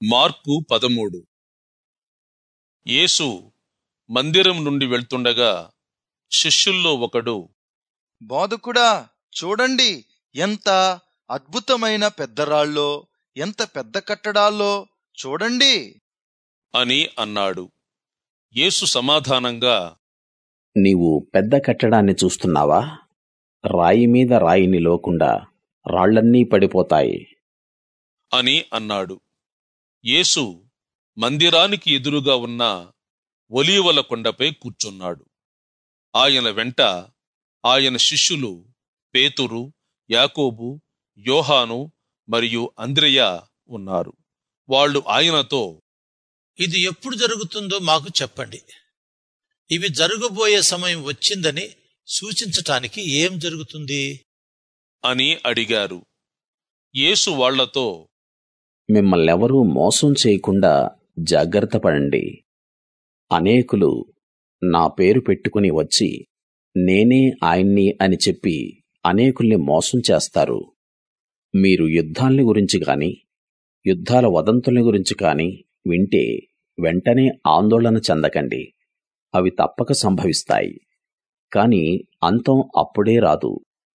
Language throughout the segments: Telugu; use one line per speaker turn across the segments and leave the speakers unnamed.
మార్కు 13. యేసు మందిరం నుండి వెళ్తుండగా శిష్యుల్లో ఒకడు,
బోధకుడా, చూడండి, ఎంత అద్భుతమైన పెద్దరాళ్ళో, ఎంత పెద్ద కట్టడాల్లో చూడండి
అని అన్నాడు. యేసు సమాధానంగా,
నీవు పెద్ద కట్టడాన్ని చూస్తున్నావా? రాయి మీద రాయి నిలవకుండా రాళ్లన్నీ పడిపోతాయి
అని అన్నాడు. యేసు మందిరానికి ఎదురుగా ఉన్న ఒలీవల కొండపై కూర్చున్నాడు. ఆయన వెంట ఆయన శిష్యులు పేతురు, యాకోబు, యోహాను మరియు అంద్రెయ ఉన్నారు. వాళ్ళు ఆయనతో,
ఇది ఎప్పుడు జరుగుతుందో మాకు చెప్పండి. ఇవి జరగబోయే సమయం వచ్చిందని సూచించటానికి ఏం జరుగుతుంది
అని అడిగారు. యేసు వాళ్లతో,
మిమ్మల్నెవరూ మోసం చేయకుండా జాగ్రత్త పడండి. అనేకులు నా పేరు పెట్టుకుని వచ్చి నేనే ఆయన్ని అని చెప్పి అనేకుల్ని మోసం చేస్తారు. మీరు యుద్ధాల్ని గురించి గాని యుద్ధాల వదంతుల్ని గురించి కాని వింటే వెంటనే ఆందోళన చెందకండి. అవి తప్పక సంభవిస్తాయి, కాని అంతం అప్పుడే రాదు.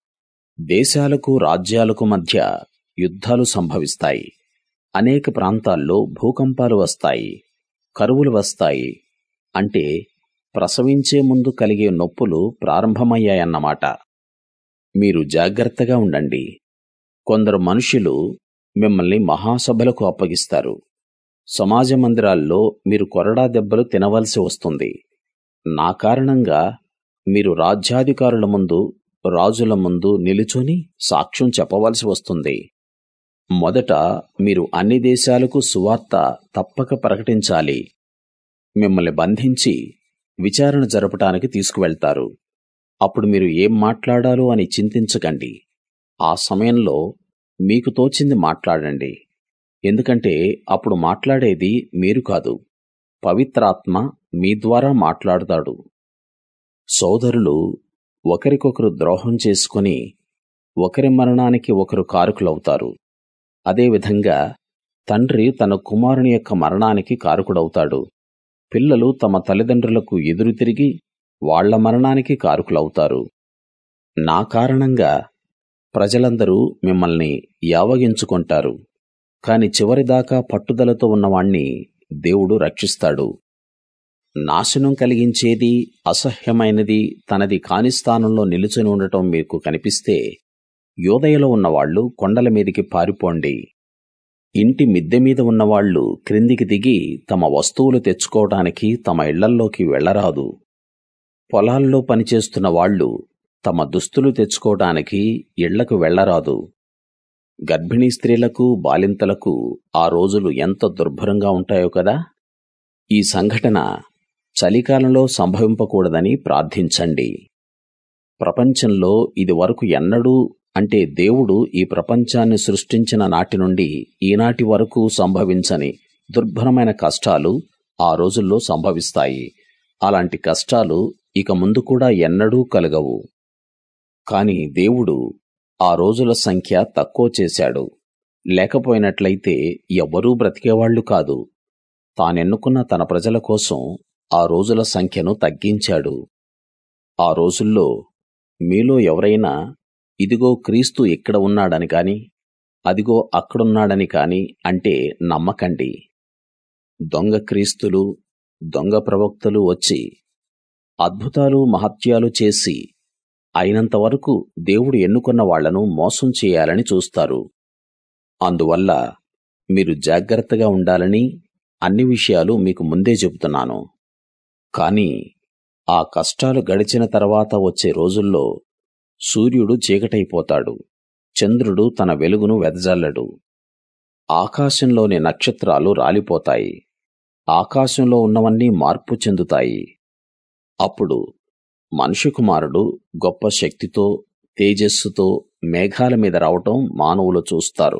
దేశాలకు రాజ్యాలకు మధ్య యుద్ధాలు సంభవిస్తాయి. అనేక ప్రాంతాల్లో భూకంపాలు వస్తాయి, కరువులు వస్తాయి. అంటే ప్రసవించే ముందు కలిగే నొప్పులు ప్రారంభమయ్యాయన్నమాట. మీరు జాగ్రత్తగా ఉండండి. కొందరు మనుషులు మిమ్మల్ని మహాసభలకు అప్పగిస్తారు. సమాజ మందిరాల్లో మీరు కొరడా దెబ్బలు తినవలసి వస్తుంది. నా కారణంగా మీరు రాజ్యాధికారుల ముందు, రాజుల ముందు నిలుచుని సాక్ష్యం చెప్పవలసి వస్తుంది. మొదట మీరు అన్ని దేశాలకు సువార్త తప్పక ప్రకటించాలి. మిమ్మల్ని బంధించి విచారణ జరపటానికి తీసుకువెళ్తారు. అప్పుడు మీరు ఏం మాట్లాడాలో అని చింతించకండి. ఆ సమయంలో మీకు తోచింది మాట్లాడండి. ఎందుకంటే అప్పుడు మాట్లాడేది మీరు కాదు, పవిత్రాత్మ మీ ద్వారా మాట్లాడతాడు. సోదరులు ఒకరికొకరు ద్రోహం చేసుకుని ఒకరి మరణానికి ఒకరు కారకులవుతారు. అదేవిధంగా తండ్రి తన కుమారుని యొక్క మరణానికి కారకుడవుతాడు. పిల్లలు తమ తల్లిదండ్రులకు ఎదురు తిరిగి వాళ్ల మరణానికి కారకులవుతారు. నా కారణంగా ప్రజలందరూ మిమ్మల్ని యావగించుకొంటారు. కాని చివరిదాకా పట్టుదలతో ఉన్నవాణ్ణి దేవుడు రక్షిస్తాడు. నాశనం కలిగించేది, అసహ్యమైనది తనది కాని స్థానంలో నిలుచుని ఉండటం మీకు కనిపిస్తే యూదయలో ఉన్నవాళ్లు కొండల మీదికి పారిపోండి. ఇంటి మిద్దె మీద ఉన్నవాళ్లు క్రిందికి దిగి తమ వస్తువులు తెచ్చుకోవడానికి తమ ఇళ్లల్లోకి వెళ్లరాదు. పొలాల్లో పనిచేస్తున్న వాళ్ళు తమ దుస్తులు తెచ్చుకోవడానికి ఇళ్లకు వెళ్లరాదు. గర్భిణీ స్త్రీలకు, బాలింతలకు ఆ రోజులు ఎంత దుర్భరంగా ఉంటాయో కదా. ఈ సంఘటన చలికాలంలో సంభవింపకూడదని ప్రార్థించండి. ప్రపంచంలో ఇది వరకు ఎన్నడూ, అంటే దేవుడు ఈ ప్రపంచాన్ని సృష్టించిన నాటి నుండి ఈనాటి వరకు సంభవించని దుర్భరమైన కష్టాలు ఆ రోజుల్లో సంభవిస్తాయి. అలాంటి కష్టాలు ఇక ముందు కూడా ఎన్నడూ కలగవు. కాని దేవుడు ఆ రోజుల సంఖ్య తక్కువ చేశాడు. లేకపోయినట్లయితే ఎవ్వరూ బ్రతికేవాళ్లు కాదు. తానెన్నుకున్న తన ప్రజల కోసం ఆ రోజుల సంఖ్యను తగ్గించాడు. ఆ రోజుల్లో మీలో ఎవరైనా ఇదిగో క్రీస్తు ఇక్కడ ఉన్నాడని కాని, అదిగో అక్కడున్నాడని కాని అంటే నమ్మకండి. దొంగ క్రీస్తులు, దొంగ ప్రవక్తలు వచ్చి అద్భుతాలు, మహత్యాలు చేసి అయినంతవరకు దేవుడు ఎన్నుకున్న వాళ్లను మోసం చేయాలని చూస్తారు. అందువల్ల మీరు జాగ్రత్తగా ఉండాలని అన్ని విషయాలు మీకు ముందే చెబుతున్నాను. కాని ఆ కష్టాలు గడిచిన తర్వాత వచ్చే రోజుల్లో సూర్యుడు చీకటైపోతాడు, చంద్రుడు తన వెలుగును వెదజల్లడు, ఆకాశంలోని నక్షత్రాలు రాలిపోతాయి, ఆకాశంలో ఉన్నవన్నీ మార్పు చెందుతాయి. అప్పుడు మనుష్య కుమారుడు గొప్ప శక్తితో, తేజస్సుతో మేఘాల మీద రావటం మానవులు చూస్తారు.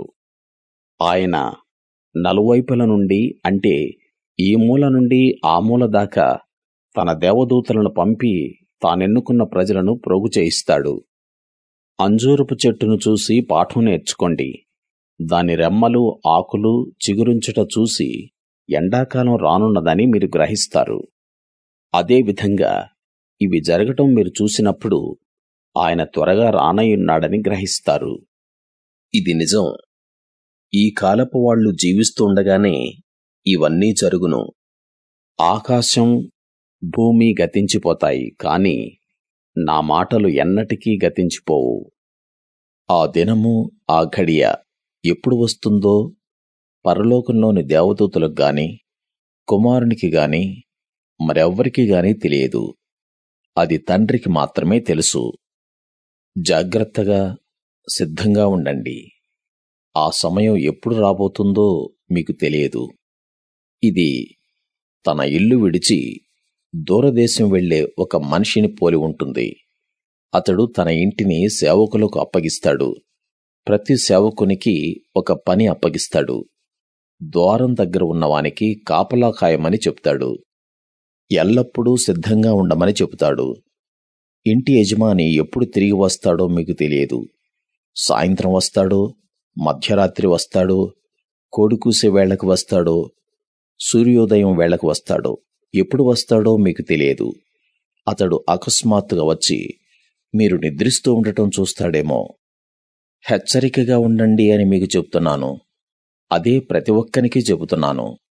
ఆయన నలువైపుల నుండి, అంటే ఈ మూల నుండి ఆ మూల దాకా తన దేవదూతలను పంపి తానెన్నుకున్న ప్రజలను ప్రోగు చేయిస్తాడు. అంజూరపు చెట్టును చూసి పాఠం నేర్చుకోండి. దాని రెమ్మలు ఆకులు చిగురించుట చూసి ఎండాకాలం రానున్నదని మీరు గ్రహిస్తారు. అదేవిధంగా ఇవి జరగటం మీరు చూసినప్పుడు ఆయన త్వరగా రానయ్యున్నాడని గ్రహిస్తారు. ఇది నిజం. ఈ కాలపు వాళ్ళు జీవిస్తుండగానే ఇవన్నీ జరుగును. ఆకాశం భూమి గతించిపోతాయి, కాని నా మాటలు ఎన్నటికీ గతించిపోవు. ఆ దినము ఆ ఘడియ ఎప్పుడు వస్తుందో పరలోకంలోని దేవదూతలకు గాని కుమారునికి గాని మరెవ్వరికి గాని తెలియదు. అది తండ్రికి మాత్రమే తెలుసు. జాగ్రత్తగా సిద్ధంగా ఉండండి. ఆ సమయం ఎప్పుడు రాబోతుందో మీకు తెలియదు. ఇది తన ఇల్లు విడిచి దూరదేశం వెళ్లే ఒక మనిషిని పోలి ఉంటుంది. అతడు తన ఇంటిని సేవకులకు అప్పగిస్తాడు. ప్రతి సేవకునికి ఒక పని అప్పగిస్తాడు. ద్వారం దగ్గర ఉన్నవానికి కాపలా కాయమని చెప్తాడు. ఎల్లప్పుడూ సిద్ధంగా ఉండమని చెబుతాడు. ఇంటి యజమాని ఎప్పుడు తిరిగి వస్తాడో మీకు తెలియదు. సాయంత్రం వస్తాడో, మధ్యరాత్రి వస్తాడో, కోడికూసే వేళకు వస్తాడో, సూర్యోదయం వేళకు వస్తాడో, ఎప్పుడు వస్తాడో మీకు తెలియదు. అతడు అకస్మాత్తుగా వచ్చి మీరు నిద్రిస్తూ ఉండటం చూస్తాడేమో. హెచ్చరికగా ఉండండి అని మీకు చెబుతున్నాను. అదే ప్రతి ఒక్కనికి చెబుతున్నాను.